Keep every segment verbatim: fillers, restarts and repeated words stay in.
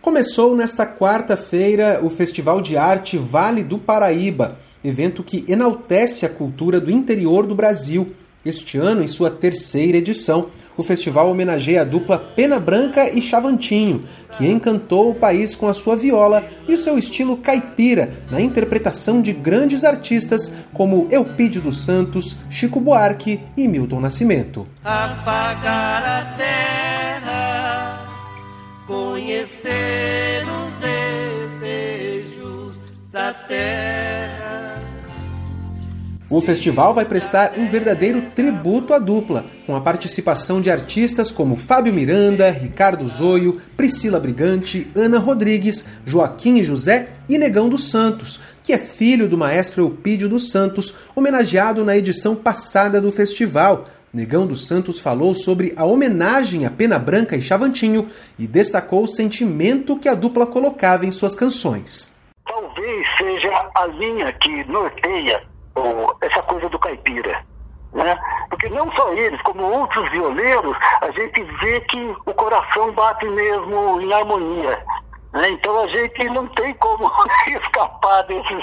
Começou nesta quarta-feira o Festival de Arte Vale do Paraíba, evento que enaltece a cultura do interior do Brasil. Este ano, em sua terceira edição, o festival homenageia a dupla Pena Branca e Xavantinho, que encantou o país com a sua viola e o seu estilo caipira na interpretação de grandes artistas como Eupídio dos Santos, Chico Buarque e Milton Nascimento. Afagar a terra, conhecer os desejos da terra. O festival vai prestar um verdadeiro tributo à dupla, com a participação de artistas como Fábio Miranda, Ricardo Zoio, Priscila Brigante, Ana Rodrigues, Joaquim e José e Negão dos Santos, que é filho do maestro Eupídio dos Santos, homenageado na edição passada do festival. Negão dos Santos falou sobre a homenagem a Pena Branca e Xavantinho e destacou o sentimento que a dupla colocava em suas canções. Talvez seja a linha que norteia essa coisa do caipira, né? Porque não só eles, como outros violeiros, a gente vê que o coração bate mesmo em harmonia, né? Então a gente não tem como escapar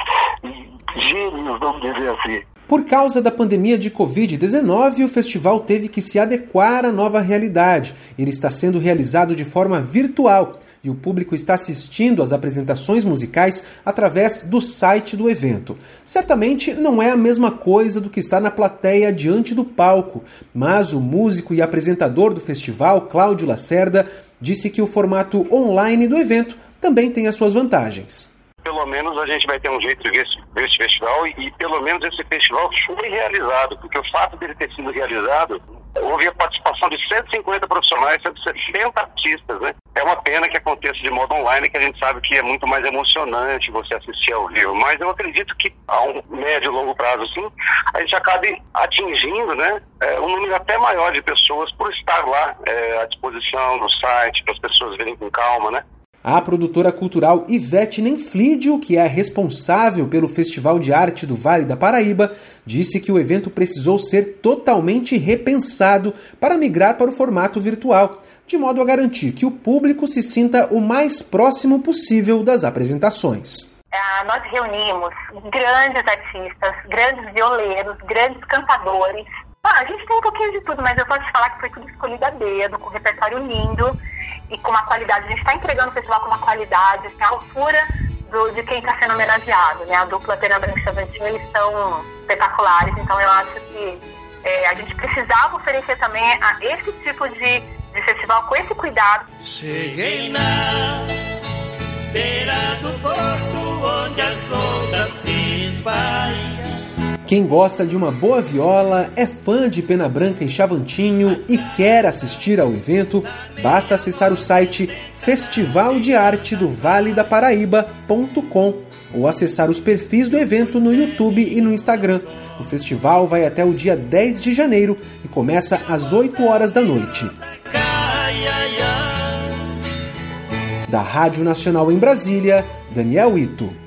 desses gênios, vamos dizer assim. Por causa da pandemia de covid dezenove, o festival teve que se adequar à nova realidade. Ele está sendo realizado de forma virtual e o público está assistindo às apresentações musicais através do site do evento. Certamente não é a mesma coisa do que estar na plateia diante do palco, mas o músico e apresentador do festival, Cláudio Lacerda, disse que o formato online do evento também tem as suas vantagens. Pelo menos a gente vai ter um jeito de ver esse festival e, e pelo menos esse festival foi realizado, porque o fato dele ter sido realizado, houve a participação de cento e cinquenta profissionais, cento e setenta artistas, né? É uma pena que aconteça de modo online, que a gente sabe que é muito mais emocionante você assistir ao vivo, mas eu acredito que a um médio e longo prazo, sim, a gente acabe atingindo, né, é, um número até maior de pessoas por estar lá é, à disposição no site, para as pessoas verem com calma, né? A produtora cultural Ivete Nenflídio, que é a responsável pelo Festival de Arte do Vale da Paraíba, disse que o evento precisou ser totalmente repensado para migrar para o formato virtual, de modo a garantir que o público se sinta o mais próximo possível das apresentações. Ah, nós reunimos grandes artistas, grandes violeiros, grandes cantadores. Ah, a gente tem um pouquinho de tudo, mas eu posso te falar que foi tudo escolhido a dedo, com um repertório lindo e com uma qualidade. A gente está entregando o festival com uma qualidade, assim, à altura do, de quem está sendo homenageado, né? A dupla Pena Branca e Xavantinho, eles são espetaculares, então eu acho que é, a gente precisava oferecer também a esse tipo de, de festival com esse cuidado. Cheguei na beira do porto onde as ondas se espalham. Quem gosta de uma boa viola, é fã de Pena Branca e Xavantinho e quer assistir ao evento, basta acessar o site festival de arte do vale da paraíba ponto com ou acessar os perfis do evento no YouTube e no Instagram. O festival vai até o dia dez de janeiro e começa às oito horas da noite. Da Rádio Nacional em Brasília, Daniel Ito.